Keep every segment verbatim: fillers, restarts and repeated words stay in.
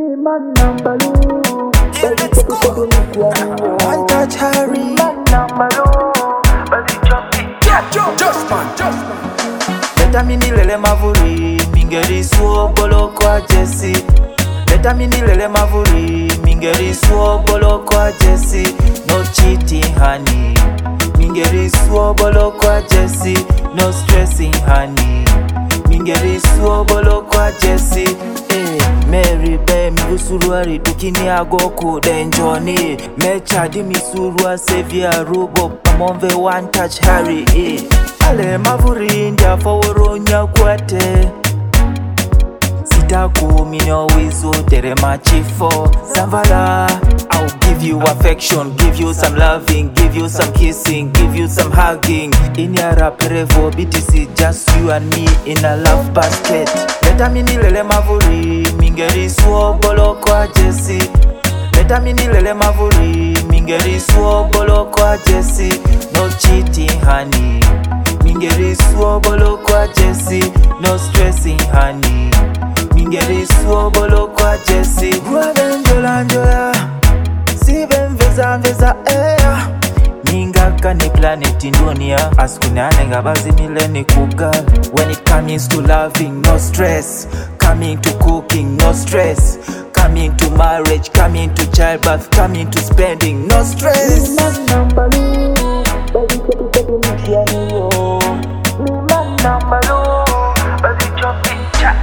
Me man number two. Yeah, let's go. One touch Harry. Man number two. But it just Just, just man, just man. Leta mini lele mavuri, mingeri suo bolo kwa Jesse. Leta mini lele mavuri, mingeri suo bolo kwa Jesse. No cheating honey, mingeri suo bolo kwa Jesse. No stressing honey, mingeri suo bolo kwa Jesse. Eh, Mary be migusuruari tukini agoku denjoni. Mecha di misurua sevia rubo pamonve one touch Harry. Eh. Ale mavuri ndia faworonya kwate. Sitaku minyo wizu tere machifo. Zamvala, I'll give you affection, give you some loving, give you some kissing, give you some hugging. In your raperevo B T C, just you and me in a love basket. Leta mini lele mavuri, mingeri suo bolo kwa Jesse. Leta mini lele mavuri, mingeri suo bolo kwa Jesse. No cheating honey, mingeri suo bolo kwa Jesse. No stressing honey, mingeri suo bolo kwa Jesse. Guave njola njola, sive mveza mveza ea. Ningaka ni planet in dunia, askunane ngabazi mileni kugal. When it comes to loving, no stress. Coming to cooking, no stress. Coming to marriage, coming to childbirth, coming to spending, no stress. Me man number two. But it just take me kiani yo. Me man number two. But it just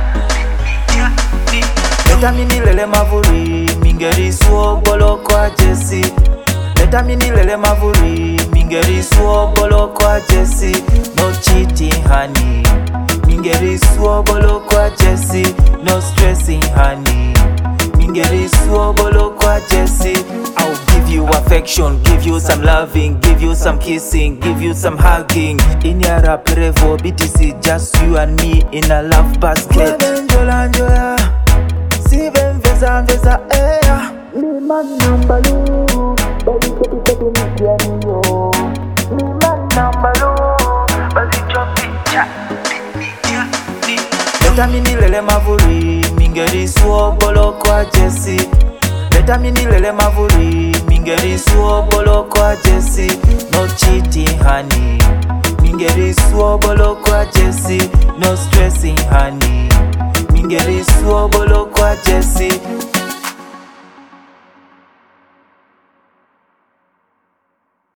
Leta mini lele mavuri, mingeri suo bolo kwa Jesse. Leta mini lele mavuri, mingeri suo bolo kwa Jesse. No cheating honey, mingeri suo bolo kwa Jesse. No stressing honey, mingeri suo bolo kwa Jesse. I'll give you affection, give you some loving, give you some kissing, give you some hugging. In your raperevo B T C, just you and me in a love basket. Njola njola, sive mveza mveza ea. Me man number two. But it just take me kiani yo. Me man number two. But it just Leta mini lele mavuri, mingeri suo bolo kwa Jesse. Leta mini lele mavuri, mingeri suo bolo kwa Jesse. No cheating honey, mingeri suo bolo kwa Jesse. No stressing honey, mingeri suo bolo kwa Jesse.